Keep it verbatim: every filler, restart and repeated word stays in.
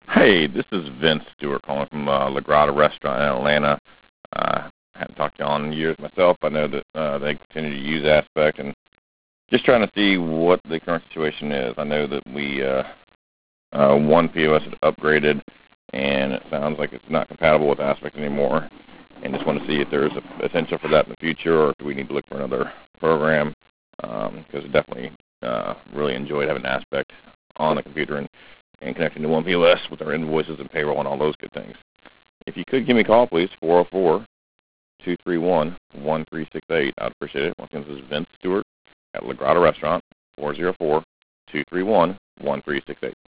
Hey, this is Vince Stewart calling from uh, La Grata Restaurant in Atlanta. Uh, I haven't talked to you in years myself. I know that uh, they continue to use Aspect, and just trying to see what the current situation is. I know that we uh, uh, one P O S had upgraded, and it sounds like it's not compatible with Aspect anymore. And just want to see if there's a potential for that in the future, or if we need to look for another program. Um, because I definitely uh, really enjoyed having Aspect on the computer and and connecting to one P O S with our invoices and payroll and all those good things. If you could give me a call, please, four oh four, two three one, one three six eight. I'd appreciate it. Once again, this is Vince Stewart at La Grata Restaurant, four oh four, two three one, one three six eight.